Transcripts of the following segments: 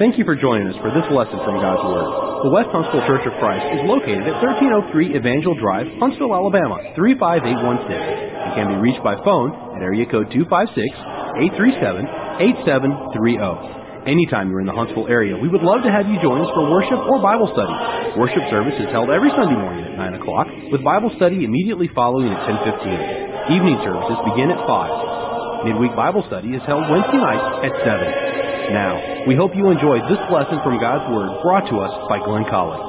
Thank you for joining us for this lesson from God's Word. The West Huntsville Church of Christ is located at 1303 Evangel Drive, Huntsville, Alabama, 35816. It can be reached by phone at area code 256-837-8730. Anytime you're in the Huntsville area, we would love to have you join us for worship or Bible study. Worship service is held every Sunday morning at 9 o'clock, with Bible study immediately following at 10:15. Evening services begin at 5. Midweek Bible study is held Wednesday nights at 7. Now, we hope you enjoyed this lesson from God's Word brought to us by Glenn Collins.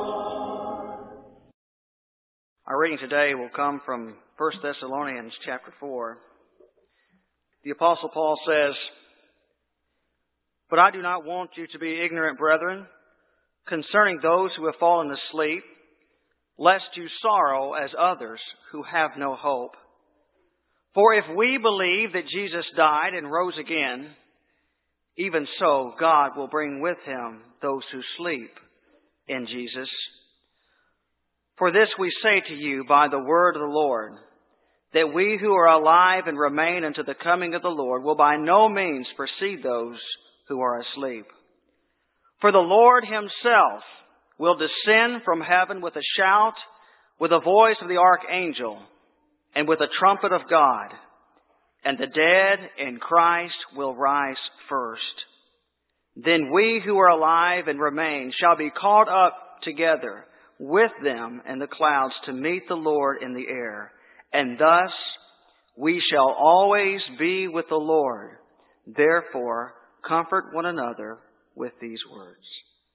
Our reading today will come from 1 Thessalonians chapter 4. The Apostle Paul says, "But I do not want you to be ignorant, brethren, concerning those who have fallen asleep, lest you sorrow as others who have no hope. For if we believe that Jesus died and rose again, even so God will bring with Him those who sleep in Jesus. For this we say to you by the word of the Lord, that we who are alive and remain unto the coming of the Lord will by no means precede those who are asleep. For the Lord Himself will descend from heaven with a shout, with the voice of the archangel, and with a trumpet of God. And the dead in Christ will rise first. Then we who are alive and remain shall be caught up together with them in the clouds to meet the Lord in the air. And thus we shall always be with the Lord. Therefore, comfort one another with these words."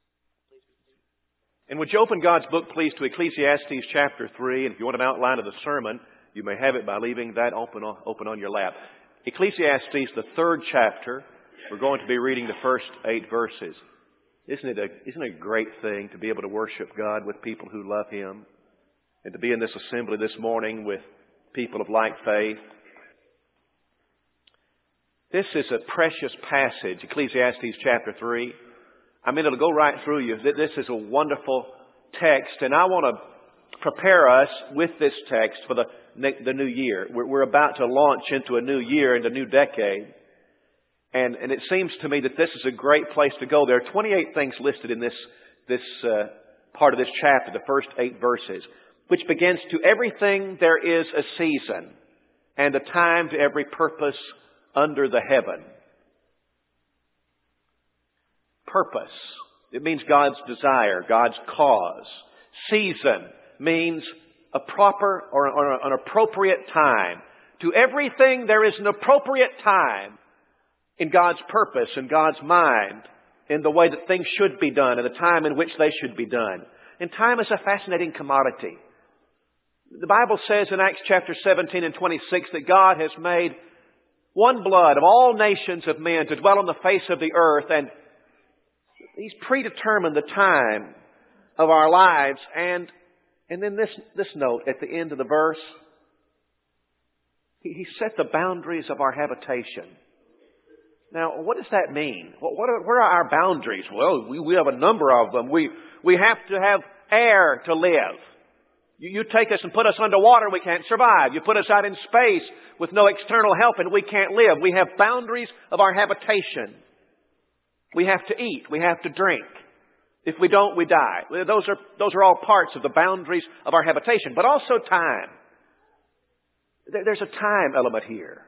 And would you open God's book, please, to Ecclesiastes chapter 3. And if you want an outline of the sermon, you may have it by leaving that open on your lap. Ecclesiastes, the 3rd chapter. We're going to be reading the first 8 verses. Isn't it a great thing to be able to worship God with people who love Him? And to be in this assembly this morning with people of like faith? This is a precious passage, Ecclesiastes chapter 3. I mean, it'll go right through you. This is a wonderful text, and I want to prepare us with this text for the new year. We're about to launch into a new year, into a new decade. And it seems to me that this is a great place to go. There are 28 things listed in this part of this chapter, the first 8 verses, which begins to everything there is a season and a time to every purpose under the heaven. Purpose. It means God's desire, God's cause. Season means a proper or an appropriate time. To everything there is an appropriate time in God's purpose and God's mind, in the way that things should be done, and the time in which they should be done. And time is a fascinating commodity. The Bible says in Acts chapter 17 and 26 that God has made one blood of all nations of men to dwell on the face of the earth, and He's predetermined the time of our lives. And then this note at the end of the verse, He set the boundaries of our habitation. Now, what does that mean? Where are our boundaries? Well, we have a number of them. We have to have air to live. You take us and put us underwater, we can't survive. You put us out in space with no external help and we can't live. We have boundaries of our habitation. We have to eat. We have to drink. If we don't, we die. Those are all parts of the boundaries of our habitation. But also time. There's a time element here.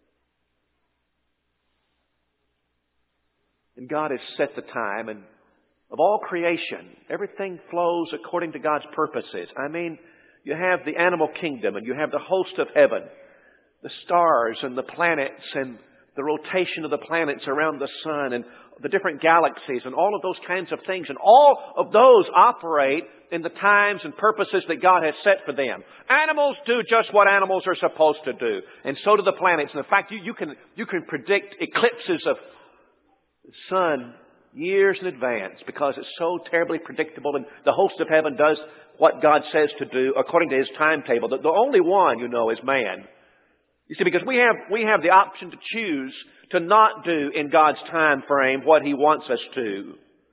And God has set the time, and of all creation, everything flows according to God's purposes. I mean, you have the animal kingdom, and you have the host of heaven, the stars and the planets, and the rotation of the planets around the sun, and the different galaxies, and all of those kinds of things. And all of those operate in the times and purposes that God has set for them. Animals do just what animals are supposed to do, and so do the planets. And in fact, you can predict eclipses of the sun years in advance because it's so terribly predictable, and the host of heaven does what God says to do according to His timetable. The only one, is man. You see, because we have the option to choose to not do in God's time frame what He wants us to.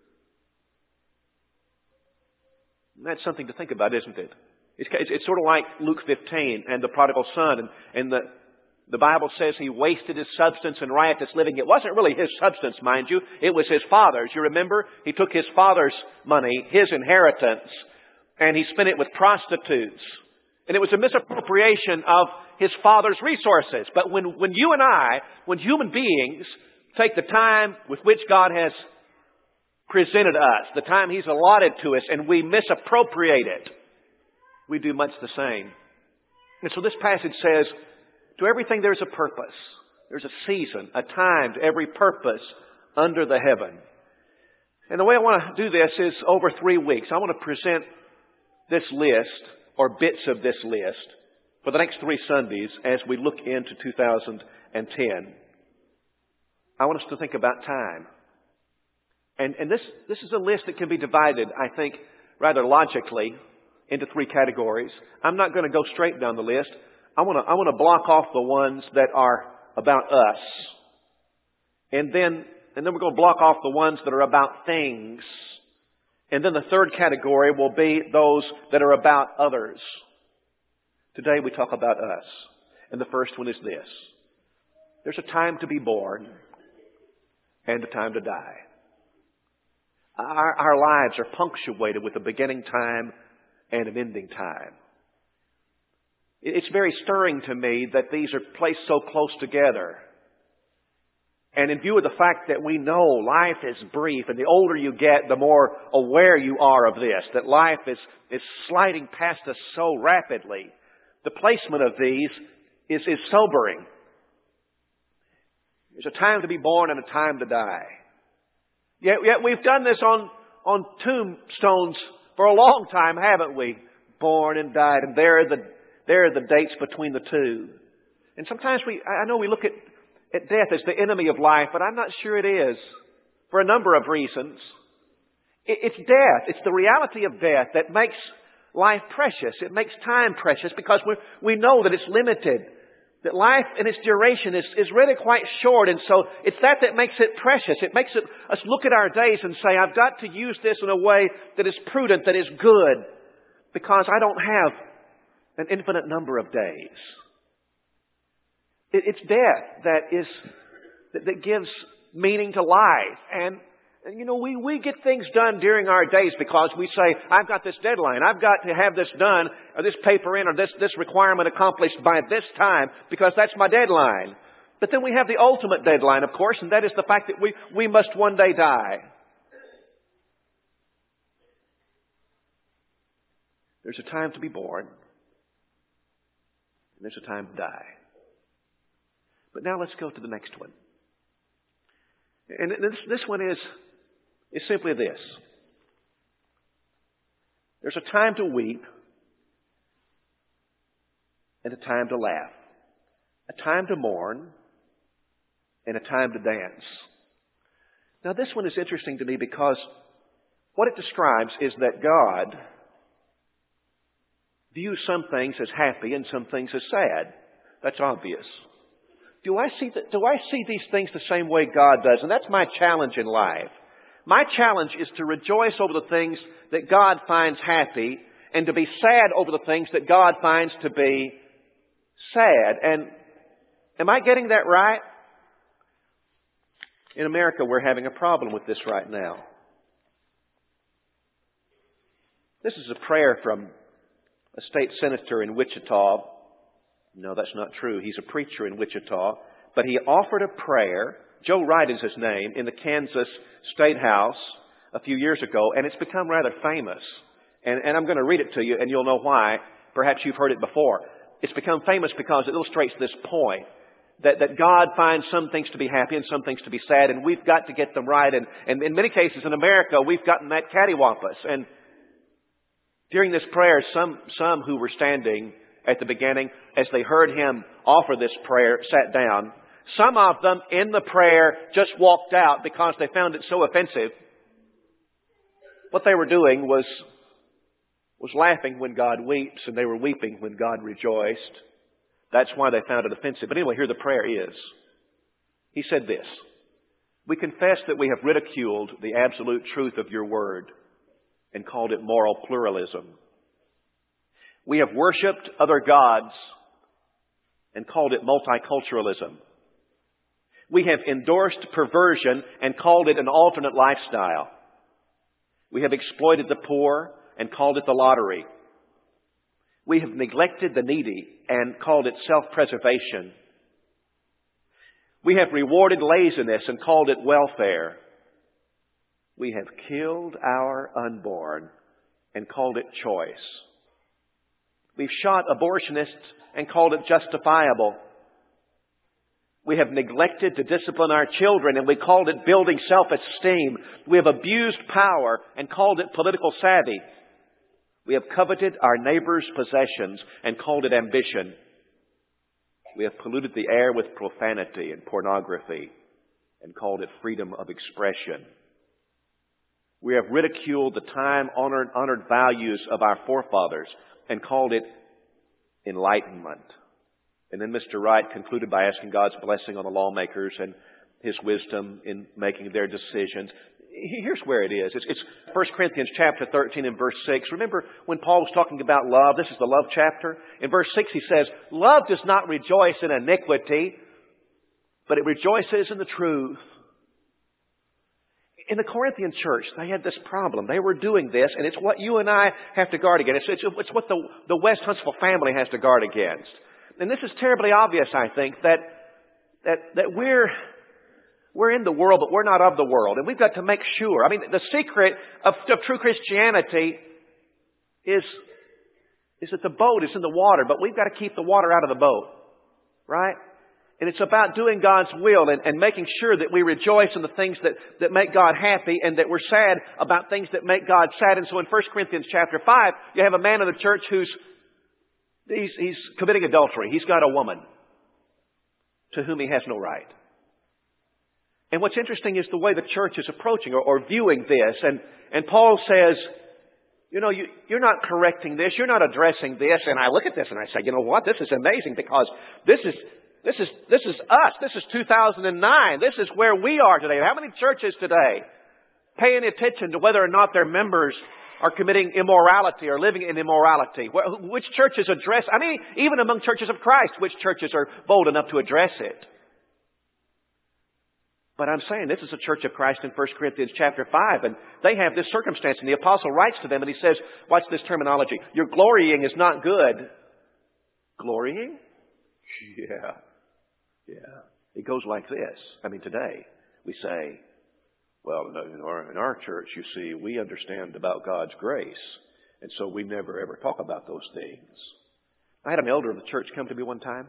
And that's something to think about, isn't it? It's sort of like Luke 15 and the prodigal son and the The Bible says he wasted his substance in riotous living. It wasn't really his substance, mind you. It was his father's. You remember? He took his father's money, his inheritance, and he spent it with prostitutes. And it was a misappropriation of his father's resources. But when you and I, when human beings take the time with which God has presented us, the time He's allotted to us, and we misappropriate it, we do much the same. And so this passage says, to everything there's a purpose. There's a season, a time to every purpose under the heaven. And the way I want to do this is over 3 weeks. I want to present this list, or bits of this list, for the next 3 Sundays as we look into 2010. I want us to think about time. And this is a list that can be divided, I think, rather logically into 3 categories. I'm not going to go straight down the list. I want to block off the ones that are about us. And then we're going to block off the ones that are about things. And then the third category will be those that are about others. Today we talk about us. And the first one is this. There's a time to be born and a time to die. Our lives are punctuated with a beginning time and an ending time. It's very stirring to me that these are placed so close together. And in view of the fact that we know life is brief, and the older you get, the more aware you are of this, that life is sliding past us so rapidly, the placement of these is sobering. There's a time to be born and a time to die. Yet we've done this on tombstones for a long time, haven't we? Born and died, and there are the dates between the two. And sometimes I know we look at death as the enemy of life, but I'm not sure it is, for a number of reasons. It's death. It's the reality of death that makes life precious. It makes time precious because we know that it's limited. That life in its duration is really quite short. And so it's that makes it precious. It makes us look at our days and say, I've got to use this in a way that is prudent, that is good, because I don't have an infinite number of days. It's death that gives meaning to life. And you know, we get things done during our days because we say, I've got this deadline. I've got to have this done, or this paper in, or this requirement accomplished by this time, because that's my deadline. But then we have the ultimate deadline, of course, and that is the fact that we must one day die. There's a time to be born, and there's a time to die. But now let's go to the next one. And this one is simply this. There's a time to weep and a time to laugh. A time to mourn and a time to dance. Now this one is interesting to me because what it describes is that God views some things as happy and some things as sad. That's obvious. Do I see these things the same way God does? And that's my challenge in life. My challenge is to rejoice over the things that God finds happy and to be sad over the things that God finds to be sad. And am I getting that right? In America, we're having a problem with this right now. This is a prayer from a state senator in Wichita. No, that's not true. He's a preacher in Wichita. But he offered a prayer, Joe Wright is his name, in the Kansas State House a few years ago, and it's become rather famous. And I'm going to read it to you, and you'll know why. Perhaps you've heard it before. It's become famous because it illustrates this point, that God finds some things to be happy and some things to be sad, and we've got to get them right. And in many cases in America, we've gotten that cattywampus. And during this prayer, some who were standing at the beginning, as they heard him offer this prayer, sat down. Some of them in the prayer just walked out because they found it so offensive. What they were doing was laughing when God weeps, and they were weeping when God rejoiced. That's why they found it offensive. But anyway, here the prayer is. He said this: we confess that we have ridiculed the absolute truth of your word and called it moral pluralism. We have worshipped other gods and called it multiculturalism. We have endorsed perversion and called it an alternate lifestyle. We have exploited the poor and called it the lottery. We have neglected the needy and called it self-preservation. We have rewarded laziness and called it welfare. We have killed our unborn and called it choice. We've shot abortionists and called it justifiable. We have neglected to discipline our children and we called it building self-esteem. We have abused power and called it political savvy. We have coveted our neighbor's possessions and called it ambition. We have polluted the air with profanity and pornography and called it freedom of expression. We have ridiculed the time-honored values of our forefathers and called it enlightenment. And then Mr. Wright concluded by asking God's blessing on the lawmakers and His wisdom in making their decisions. Here's where it is. It's 1 Corinthians chapter 13 and verse 6. Remember when Paul was talking about love? This is the love chapter. In verse 6 he says, "Love does not rejoice in iniquity, but it rejoices in the truth." In the Corinthian church, they had this problem. They were doing this, and it's what you and I have to guard against. It's what the West Huntsville family has to guard against. And this is terribly obvious, I think, that we're in the world, but we're not of the world. And we've got to make sure. I mean, the secret of true Christianity is that the boat is in the water, but we've got to keep the water out of the boat. Right? And it's about doing God's will and making sure that we rejoice in the things that make God happy and that we're sad about things that make God sad. And so in 1 Corinthians chapter 5, you have a man in the church he's committing adultery. He's got a woman to whom he has no right. And what's interesting is the way the church is approaching or viewing this. And Paul says, you're not correcting this. You're not addressing this. And I look at this and I say, you know what? This is amazing because this is us. This is 2009. This is where we are today. How many churches today pay any attention to whether or not their members are committing immorality or living in immorality? Which churches address, even among churches of Christ, which churches are bold enough to address it? But I'm saying this is a church of Christ in 1 Corinthians chapter 5, and they have this circumstance, and the apostle writes to them, and he says, watch this terminology, your glorying is not good. Glorying? Yeah. It goes like this. Today we say, well, in our church, you see, we understand about God's grace, and so we never ever talk about those things. I had an elder of the church come to me one time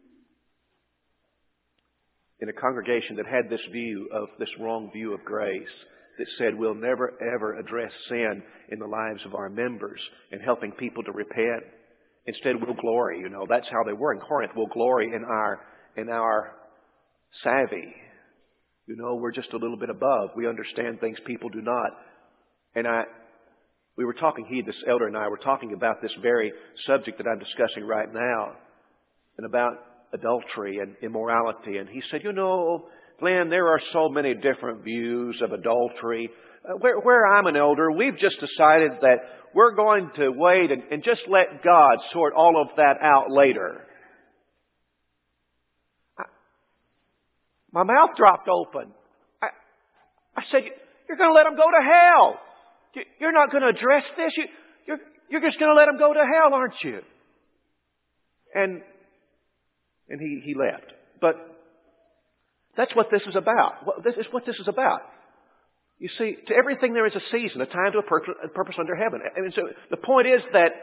in a congregation that had this wrong view of grace, that said we'll never ever address sin in the lives of our members and helping people to repent. Instead, we'll glory. That's how they were in Corinth. We'll glory in our savvy. We're just a little bit above. We understand things people do not. And we were talking, this elder and I were talking about this very subject that I'm discussing right now, and about adultery and immorality. And he said, Glenn, there are so many different views of adultery. Where I'm an elder, we've just decided that we're going to wait and just let God sort all of that out later. My mouth dropped open. I said, you're going to let them go to hell. You're not going to address this. You're just going to let them go to hell, aren't you? And he left. But that's what this is about. This is what this is about. You see, to everything there is a season, a time to a purpose under heaven. So the point is that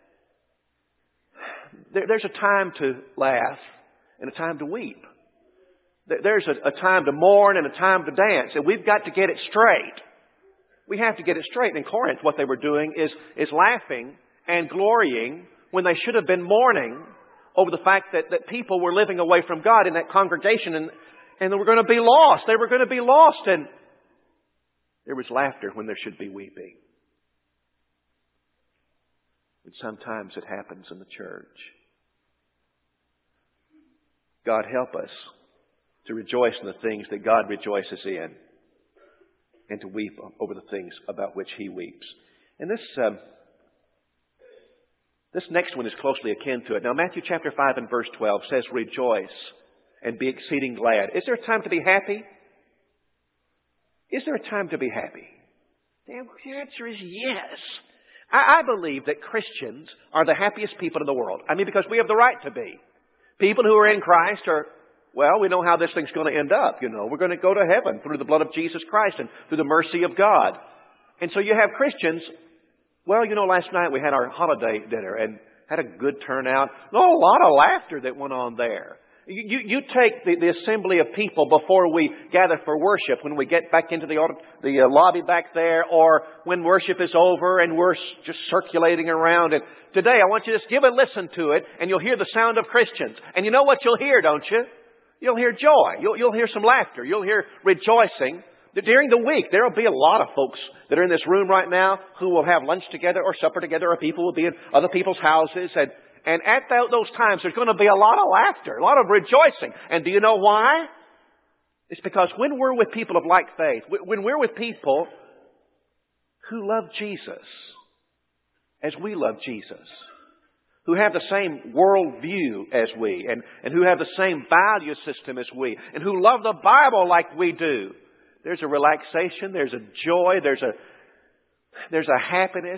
there's a time to laugh and a time to weep. There's a time to mourn and a time to dance. And we've got to get it straight. We have to get it straight. In Corinth, what they were doing is laughing and glorying when they should have been mourning over the fact that people were living away from God in that congregation and they were going to be lost. They were going to be lost. And there was laughter when there should be weeping. And sometimes it happens in the church. God help us to rejoice in the things that God rejoices in and to weep over the things about which He weeps. And This next one is closely akin to it. Now, Matthew chapter 5 and verse 12 says, rejoice and be exceeding glad. Is there a time to be happy? Is there a time to be happy? The answer is yes. I believe that Christians are the happiest people in the world. I mean, because we have the right to be. People who are in Christ are, well, we know how this thing's going to end up, you know. We're going to go to heaven through the blood of Jesus Christ and through the mercy of God. And so you have Christians, well, you know, last night we had our holiday dinner and had a good turnout. A lot of laughter that went on there. You take the assembly of people before we gather for worship, when we get back into the lobby back there, or when worship is over and we're just circulating around. And today I want you to just give a listen to it, and you'll hear the sound of Christians. And you know what you'll hear, don't you? You'll hear joy. You'll hear some laughter. You'll hear rejoicing. During the week, there will be a lot of folks that are in this room right now who will have lunch together or supper together, or people will be in other people's houses. And at those times, there's going to be a lot of laughter, a lot of rejoicing. And do you know why? It's because when we're with people of like faith, when we're with people who love Jesus as we love Jesus, who have the same worldview as we, and who have the same value system as we, and who love the Bible like we do, there's a relaxation, there's a joy, there's a happiness.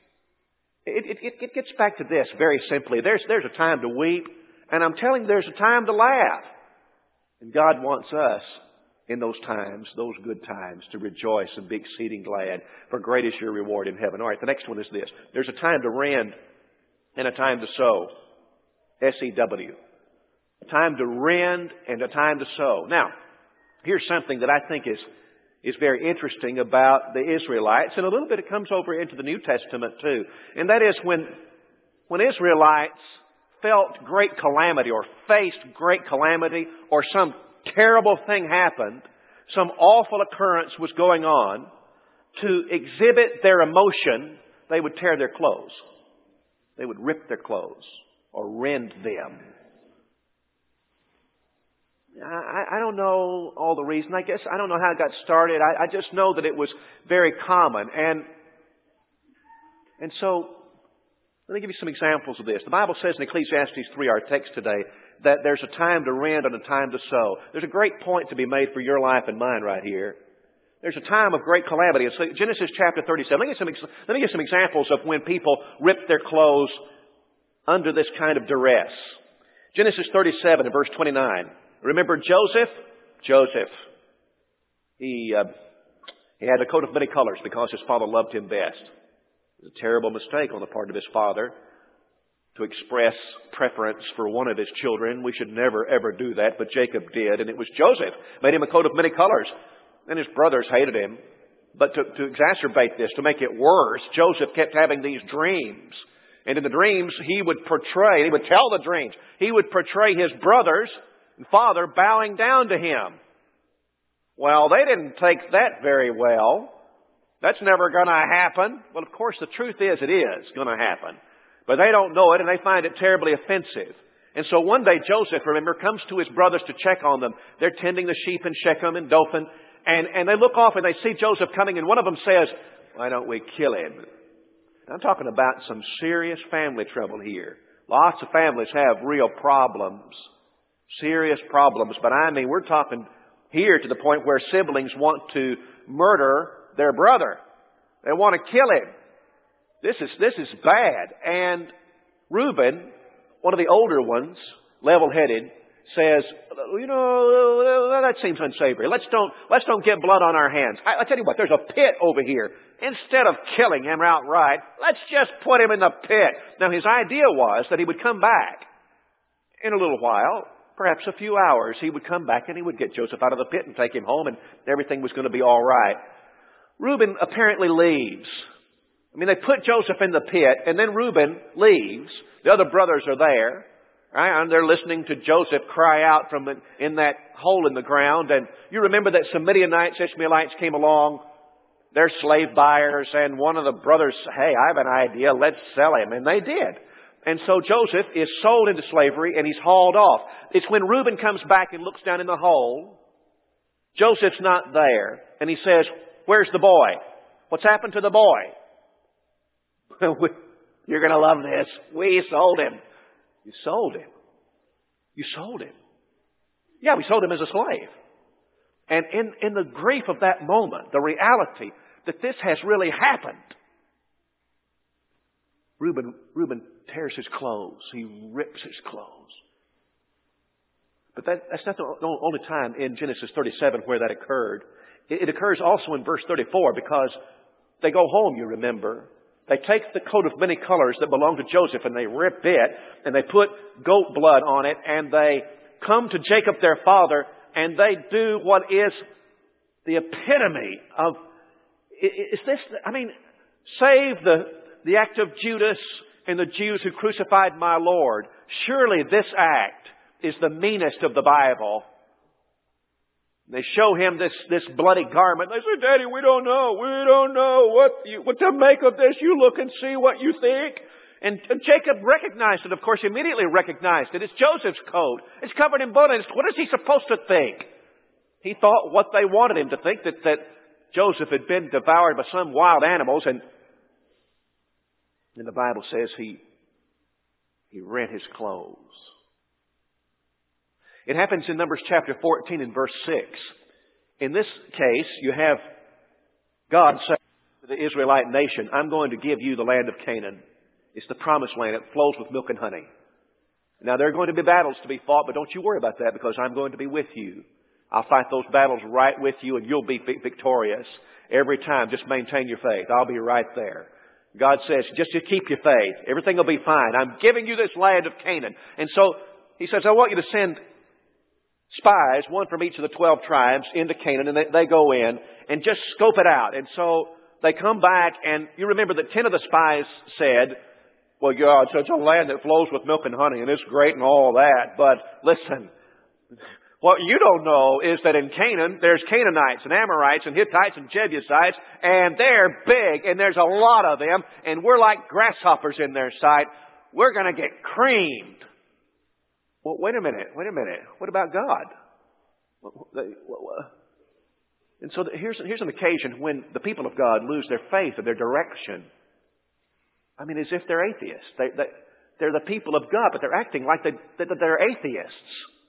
It gets back to this very simply. There's a time to weep, and I'm telling you, there's a time to laugh. And God wants us in those times, those good times, to rejoice and be exceeding glad, for great is your reward in heaven. All right, the next one is this. There's a time to rend and a time to sow. S-E-W. A time to rend and a time to sow. Now, here's something that I think is very interesting about the Israelites, and a little bit it comes over into the New Testament too. And that is when Israelites felt great calamity or faced great calamity, or some terrible thing happened, some awful occurrence was going on, to exhibit their emotion, they would tear their clothes. They would rip their clothes or rend them. I don't know all the reason. I guess I don't know how it got started. I just know that it was very common. And so, let me give you some examples of this. The Bible says in Ecclesiastes 3, our text today, that there's a time to rend and a time to sow. There's a great point to be made for your life and mine right here. There's a time of great calamity. So Genesis chapter 37. Let me give some examples of when people ripped their clothes under this kind of duress. Genesis 37 and verse 29. Remember Joseph? Joseph. He had a coat of many colors because his father loved him best. It was a terrible mistake on the part of his father to express preference for one of his children. We should never, ever do that, but Jacob did, and it was Joseph. Made him a coat of many colors. And his brothers hated him. But to exacerbate this, to make it worse, Joseph kept having these dreams. And in the dreams, he would tell the dreams. He would portray his brothers and father bowing down to him. Well, they didn't take that very well. That's never going to happen. Well, of course, the truth is it is going to happen. But they don't know it, and they find it terribly offensive. And so one day, Joseph, remember, comes to his brothers to check on them. They're tending the sheep in Shechem and Dothan. And they look off and they see Joseph coming, and one of them says, "Why don't we kill him?" I'm talking about some serious family trouble here. Lots of families have real problems. Serious problems. But I mean, we're talking here to the point where siblings want to murder their brother. They want to kill him. This is bad. And Reuben, one of the older ones, level-headed, says, "You know, that seems unsavory. Let's don't get blood on our hands. I tell you what, there's a pit over here. Instead of killing him outright, let's just put him in the pit." Now, his idea was that he would come back in a little while, perhaps a few hours. He would come back and he would get Joseph out of the pit and take him home, and everything was going to be all right. Reuben apparently leaves. I mean, they put Joseph in the pit, and then Reuben leaves. The other brothers are there. Right? And they're listening to Joseph cry out from in that hole in the ground. And you remember that some Midianites, Ishmaelites came along. They're slave buyers. And one of the brothers, "Hey, I have an idea. Let's sell him." And they did. And so Joseph is sold into slavery and he's hauled off. It's when Reuben comes back and looks down in the hole. Joseph's not there. And he says, "Where's the boy? What's happened to the boy?" You're going to love this. We sold him. You sold him. You sold him. Yeah, we sold him as a slave. And in the grief of that moment, the reality that this has really happened, Reuben tears his clothes. He rips his clothes. But that's not the only time in Genesis 37 where that occurred. It occurs also in verse 34 because they go home, you remember. They take the coat of many colors that belonged to Joseph and they rip it and they put goat blood on it and they come to Jacob their father and they do what is the epitome of, is this, I mean, save the act of Judas and the Jews who crucified my Lord. Surely this act is the meanest of the Bible. They show him this bloody garment. They say, Daddy, we don't know. We don't know what to make of this. You look and see what you think. And Jacob recognized it, of course, immediately recognized it. It's Joseph's coat. It's covered in blood. And what is he supposed to think? He thought what they wanted him to think, that Joseph had been devoured by some wild animals. And the Bible says he rent his clothes. It happens in Numbers chapter 14 and verse 6. In this case, you have God saying to the Israelite nation, I'm going to give you the land of Canaan. It's the promised land. It flows with milk and honey. Now, there are going to be battles to be fought, but don't you worry about that because I'm going to be with you. I'll fight those battles right with you and you'll be victorious every time. Just maintain your faith. I'll be right there. God says, just keep your faith. Everything will be fine. I'm giving you this land of Canaan. And so he says, I want you to send spies, one from each of the 12 tribes, into Canaan, and they go in and just scope it out. And so they come back, and you remember that 10 of the spies said, well, God, such a land that flows with milk and honey, and it's great and all that, but listen, what you don't know is that in Canaan, there's Canaanites and Amorites and Hittites and Jebusites, and they're big, and there's a lot of them, and we're like grasshoppers in their sight. We're going to get creamed. Well, wait a minute. What about God? And so here's an occasion when the people of God lose their faith or their direction. I mean, as if they're atheists. They're the people of God, but they're acting like they're atheists.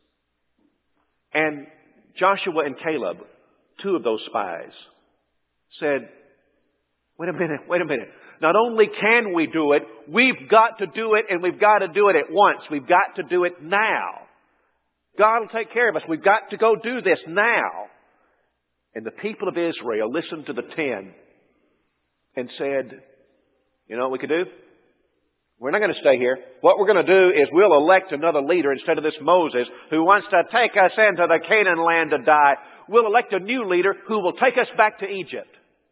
And Joshua and Caleb, 2 of those spies, said, wait a minute. Not only can we do it, we've got to do it, and we've got to do it at once. We've got to do it now. God will take care of us. We've got to go do this now. And the people of Israel listened to the 10 and said, you know what we could do? We're not going to stay here. What we're going to do is we'll elect another leader instead of this Moses who wants to take us into the Canaan land to die. We'll elect a new leader who will take us back to Egypt.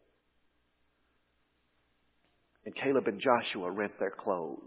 And Caleb and Joshua rent their clothes.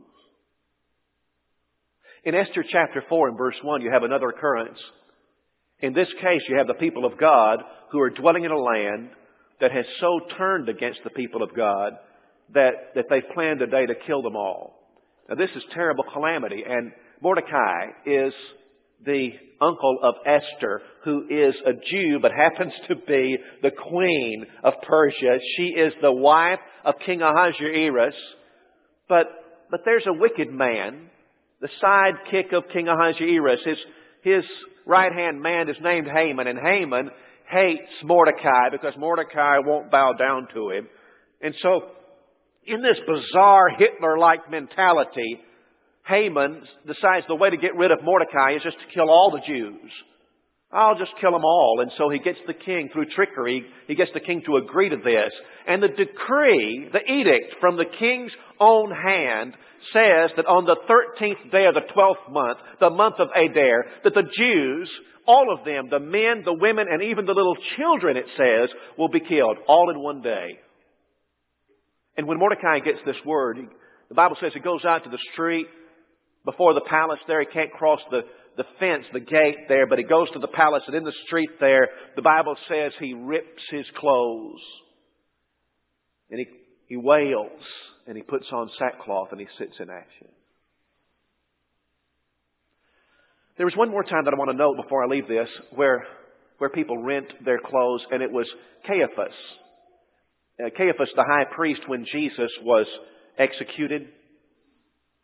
In Esther chapter 4 and verse 1, you have another occurrence. In this case, you have the people of God who are dwelling in a land that has so turned against the people of God that they planned a day to kill them all. Now, this is terrible calamity. And Mordecai is the uncle of Esther, who is a Jew but happens to be the queen of Persia. She is the wife of King Ahasuerus. But there's a wicked man, the sidekick of King Ahasuerus. His right-hand man is named Haman, and Haman hates Mordecai because Mordecai won't bow down to him. And so, in this bizarre Hitler-like mentality, Haman decides the way to get rid of Mordecai is just to kill all the Jews. I'll just kill them all. And so he gets the king, through trickery, he gets the king to agree to this. And the decree, the edict from the king's own hand says that on the 13th day of the 12th month, the month of Adar, that the Jews, all of them, the men, the women, and even the little children, it says, will be killed all in one day. And when Mordecai gets this word, the Bible says he goes out to the street before the palace there. He can't cross the fence, the gate there, but he goes to the palace, and in the street there, the Bible says he rips his clothes. And he wails, and he puts on sackcloth, and he sits in ashes. There was one more time that I want to note before I leave this, where people rent their clothes, and it was Caiaphas. Caiaphas, the high priest, when Jesus was executed,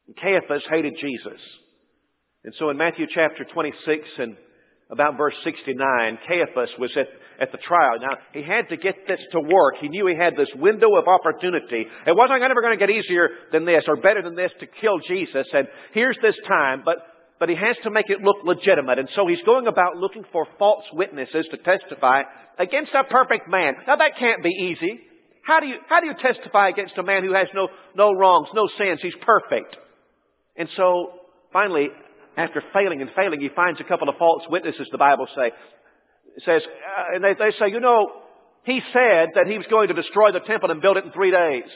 And Caiaphas hated Jesus. And so in Matthew chapter 26 and about verse 69, Caiaphas was at the trial. Now, he had to get this to work. He knew he had this window of opportunity. It wasn't ever going to get easier than this or better than this to kill Jesus. And here's this time, but he has to make it look legitimate. And so he's going about looking for false witnesses to testify against a perfect man. Now, that can't be easy. How do you testify against a man who has no wrongs, no sins? He's perfect. And so, finally, after failing, he finds a couple of false witnesses, the Bible says, and they say, he said that he was going to destroy the temple and build it in 3 days.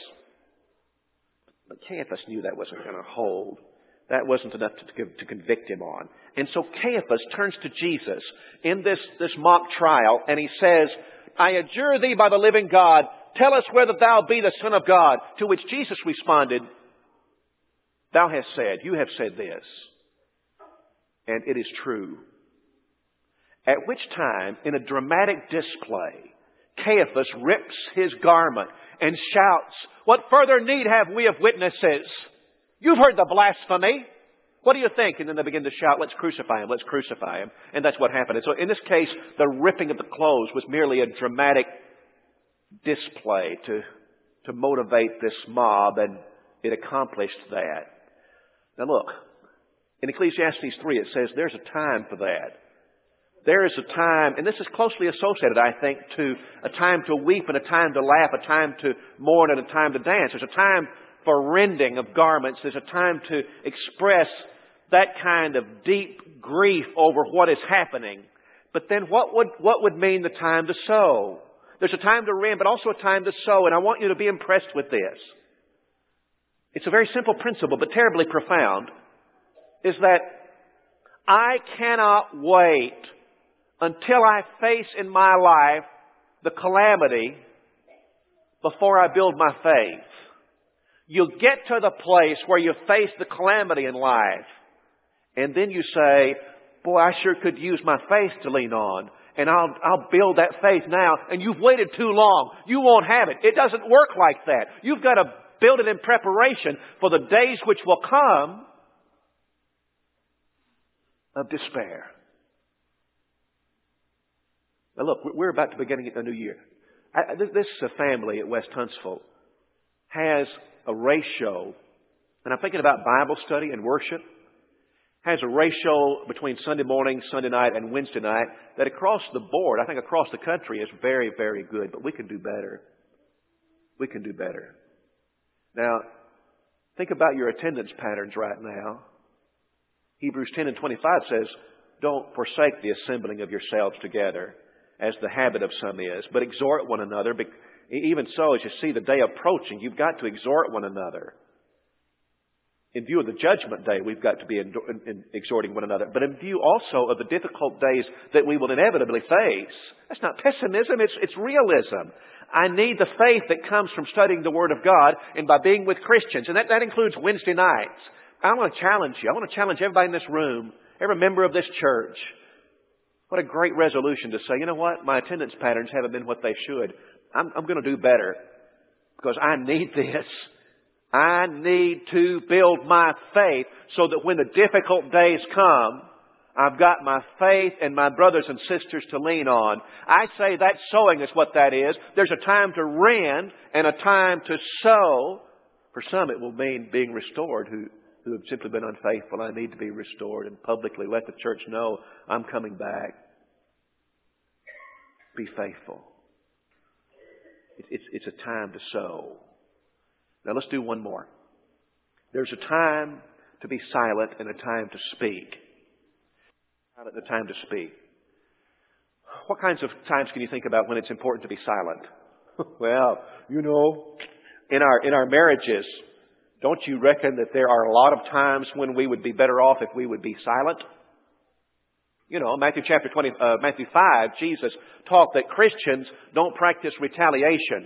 But Caiaphas knew that wasn't going to hold. That wasn't enough to convict him on. And so Caiaphas turns to Jesus in this mock trial, and he says, I adjure thee by the living God, tell us whether thou be the Son of God. To which Jesus responded, thou hast said, you have said this. And it is true. At which time, in a dramatic display, Caiaphas rips his garment and shouts, what further need have we of witnesses? You've heard the blasphemy. What do you think? And then they begin to shout, let's crucify him, let's crucify him. And that's what happened. And so in this case, the ripping of the clothes was merely a dramatic display to motivate this mob, and it accomplished that. Now look, in Ecclesiastes 3, it says there's a time for that. There is a time, and this is closely associated, I think, to a time to weep and a time to laugh, a time to mourn and a time to dance. There's a time for rending of garments. There's a time to express that kind of deep grief over what is happening. But then what would mean the time to sow? There's a time to rend, but also a time to sow, and I want you to be impressed with this. It's a very simple principle, but terribly profound. Is that I cannot wait until I face in my life the calamity before I build my faith. You'll get to the place where you face the calamity in life, and then you say, boy, I sure could use my faith to lean on, and I'll build that faith now, and you've waited too long. You won't have it. It doesn't work like that. You've got to build it in preparation for the days which will come of despair. Now look, we're about to begin a new year. This family at West Huntsville has a ratio, and I'm thinking about Bible study and worship, has a ratio between Sunday morning, Sunday night, and Wednesday night that across the board, I think across the country, is very, very good. But we can do better. We can do better. Now, think about your attendance patterns right now. Hebrews 10 and 25 says, don't forsake the assembling of yourselves together, as the habit of some is, but exhort one another. Even so, as you see the day approaching, you've got to exhort one another. In view of the judgment day, we've got to be exhorting one another. But in view also of the difficult days that we will inevitably face, that's not pessimism, it's realism. I need the faith that comes from studying the Word of God and by being with Christians. And that includes Wednesday nights. I want to challenge you. I want to challenge everybody in this room, every member of this church. What a great resolution to say, you know what? My attendance patterns haven't been what they should. I'm going to do better because I need this. I need to build my faith so that when the difficult days come, I've got my faith and my brothers and sisters to lean on. I say that sowing is what that is. There's a time to rend and a time to sow. For some, it will mean being restored who have simply been unfaithful. I need to be restored and publicly let the church know I'm coming back. Be faithful. It's a time to sow. Now let's do one more. There's a time to be silent and a time to speak. Silent and a time to speak. What kinds of times can you think about when it's important to be silent? Well, in our marriages, don't you reckon that there are a lot of times when we would be better off if we would be silent? Matthew 5, Jesus taught that Christians don't practice retaliation.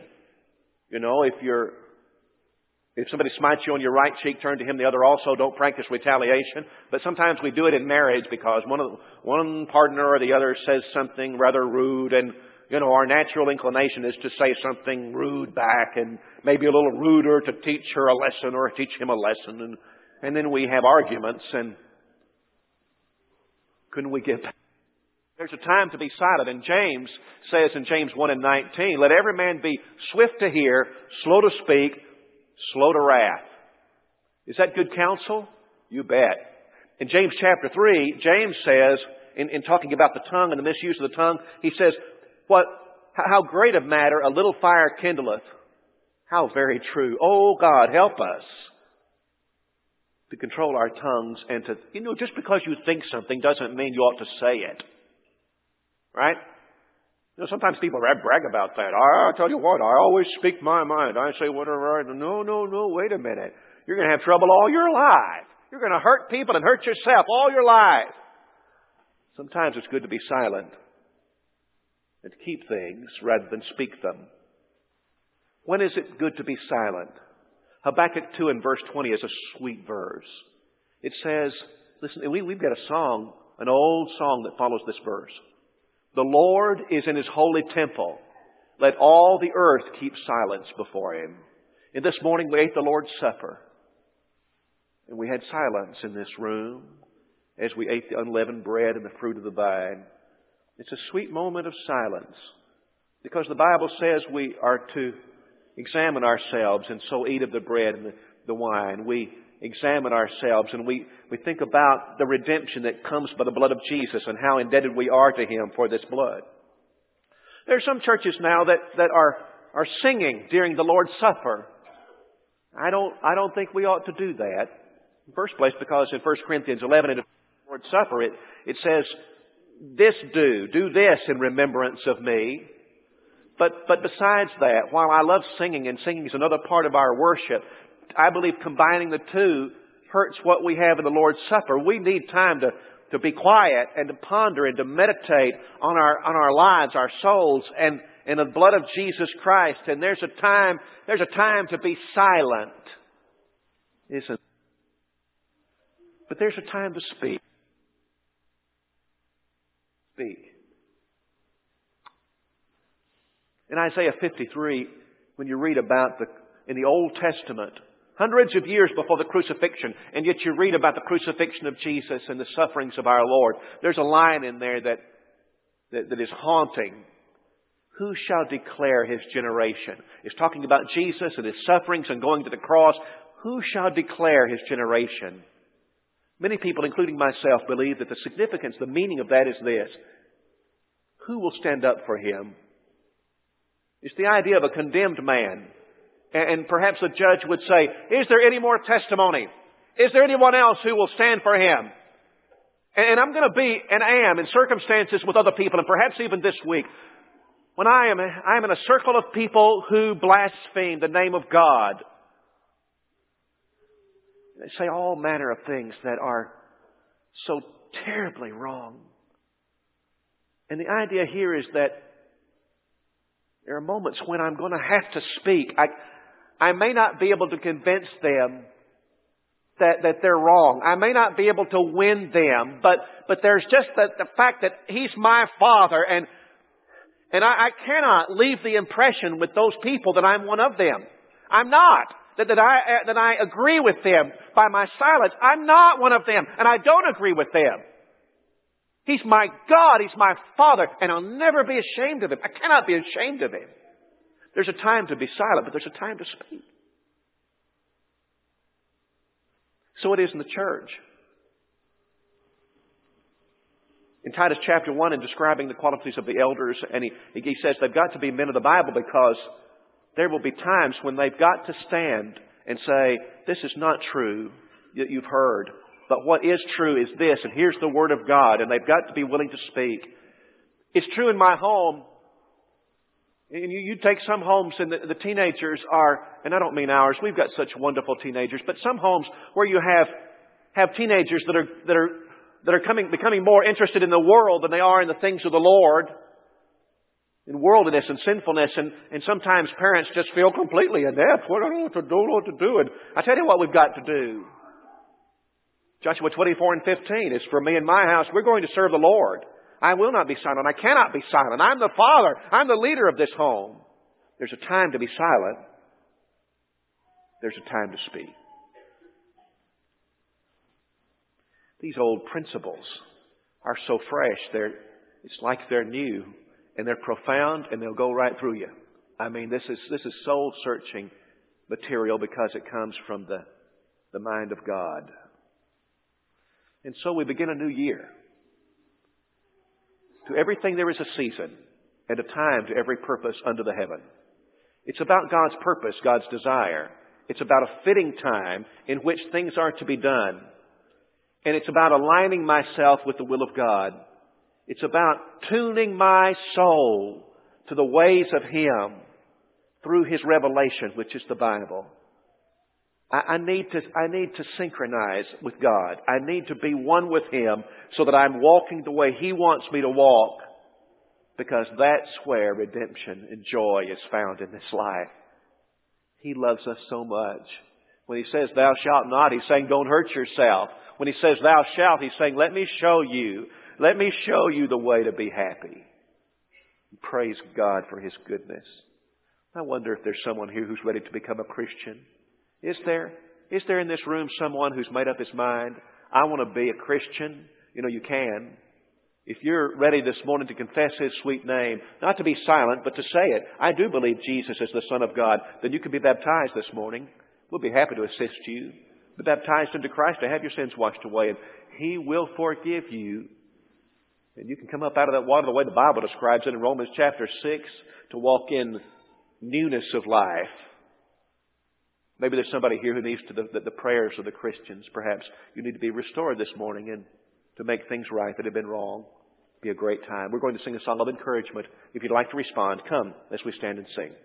If somebody smites you on your right cheek, turn to him the other also. Don't practice retaliation. But sometimes we do it in marriage because one partner or the other says something rather rude, and our natural inclination is to say something rude back and maybe a little ruder to teach her a lesson or teach him a lesson. And then we have arguments, and couldn't we get back? There's a time to be silent. And James says in James 1:19, let every man be swift to hear, slow to speak, slow to wrath. Is that good counsel? You bet. In James chapter 3, James says, in talking about the tongue and the misuse of the tongue, he says, how great a matter a little fire kindleth. How very true. Oh God, help us to control our tongues and to, just because you think something doesn't mean you ought to say it. Right? Sometimes people brag about that. I tell you what, I always speak my mind. I say whatever I... No, wait a minute. You're going to have trouble all your life. You're going to hurt people and hurt yourself all your life. Sometimes it's good to be silent and to keep things rather than speak them. When is it good to be silent? Habakkuk 2 and verse 20 is a sweet verse. It says, listen, we've got a song, an old song that follows this verse. The Lord is in His holy temple. Let all the earth keep silence before Him. And this morning we ate the Lord's Supper. And we had silence in this room as we ate the unleavened bread and the fruit of the vine. It's a sweet moment of silence because the Bible says we are to examine ourselves and so eat of the bread and the wine. We examine ourselves and we think about the redemption that comes by the blood of Jesus and how indebted we are to Him for this blood. There are some churches now that are singing during the Lord's Supper. I don't think we ought to do that. In the first place, because in 1 Corinthians 11 in the Lord's Supper it says, this do this in remembrance of me. But besides that, while I love singing, and singing is another part of our worship, I believe combining the two hurts what we have in the Lord's Supper. We need time to be quiet and to ponder and to meditate on our lives, our souls, and the blood of Jesus Christ. And there's a time to be silent, isn't it? But there's a time to speak. Speak. In Isaiah 53, when you read about in the Old Testament, hundreds of years before the crucifixion, and yet you read about the crucifixion of Jesus and the sufferings of our Lord, there's a line in there that is haunting. Who shall declare His generation? It's talking about Jesus and His sufferings and going to the cross. Who shall declare His generation? Many people, including myself, believe that the significance, the meaning of that is this. Who will stand up for Him? It's the idea of a condemned man. And perhaps a judge would say, is there any more testimony? Is there anyone else who will stand for Him? And I'm going to be, and I am, in circumstances with other people, and perhaps even this week, when I am in a circle of people who blaspheme the name of God. They say all manner of things that are so terribly wrong. And the idea here is that there are moments when I'm going to have to speak. I may not be able to convince them that they're wrong. I may not be able to win them, but there's just the fact that He's my Father, and I cannot leave the impression with those people that I'm one of them. I'm not. That I agree with them by my silence. I'm not one of them, and I don't agree with them. He's my God. He's my Father, and I'll never be ashamed of Him. I cannot be ashamed of Him. There's a time to be silent, but there's a time to speak. So it is in the church. In Titus chapter 1, in describing the qualities of the elders, and he says they've got to be men of the Bible because there will be times when they've got to stand and say, this is not true, you've heard. But what is true is this, and here's the Word of God, and they've got to be willing to speak. It's true in my home. And you take some homes and the teenagers are, and I don't mean ours, we've got such wonderful teenagers, but some homes where you have teenagers that are becoming more interested in the world than they are in the things of the Lord, in worldliness and sinfulness, and sometimes parents just feel completely inept. Well, I don't know what to do. And I tell you what we've got to do. Joshua 24 and 15 is for me and my house. We're going to serve the Lord. I will not be silent. I cannot be silent. I'm the father. I'm the leader of this home. There's a time to be silent. There's a time to speak. These old principles are so fresh. It's like they're new, and they're profound, and they'll go right through you. I mean, this is soul-searching material because it comes from the mind of God. And so we begin a new year. To everything there is a season, and a time to every purpose under the heaven. It's about God's purpose, God's desire. It's about a fitting time in which things are to be done. And it's about aligning myself with the will of God. It's about tuning my soul to the ways of Him through His revelation, which is the Bible. I need to synchronize with God. I need to be one with Him so that I'm walking the way He wants me to walk. Because that's where redemption and joy is found in this life. He loves us so much. When He says, thou shalt not, He's saying, don't hurt yourself. When He says, thou shalt, He's saying, let me show you the way to be happy. Praise God for His goodness. I wonder if there's someone here who's ready to become a Christian. Is there in this room someone who's made up his mind, I want to be a Christian? You know, you can. If you're ready this morning to confess His sweet name, not to be silent, but to say it, I do believe Jesus is the Son of God, then you can be baptized this morning. We'll be happy to assist you. Be baptized into Christ to have your sins washed away, and He will forgive you. And you can come up out of that water the way the Bible describes it in Romans chapter 6 to walk in newness of life. Maybe there's somebody here who needs the prayers of the Christians. Perhaps you need to be restored this morning and to make things right that have been wrong. Be a great time. We're going to sing a song of encouragement. If you'd like to respond, come as we stand and sing.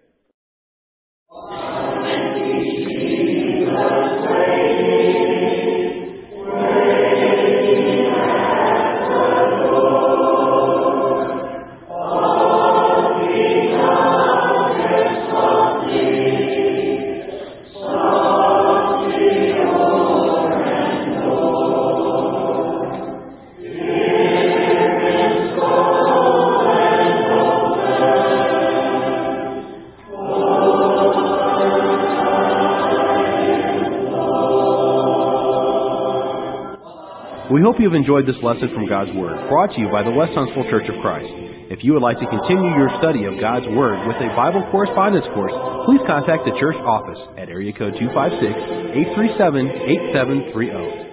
We hope you have enjoyed this lesson from God's Word, brought to you by the West Huntsville Church of Christ. If you would like to continue your study of God's Word with a Bible correspondence course, please contact the church office at area code 256-837-8730.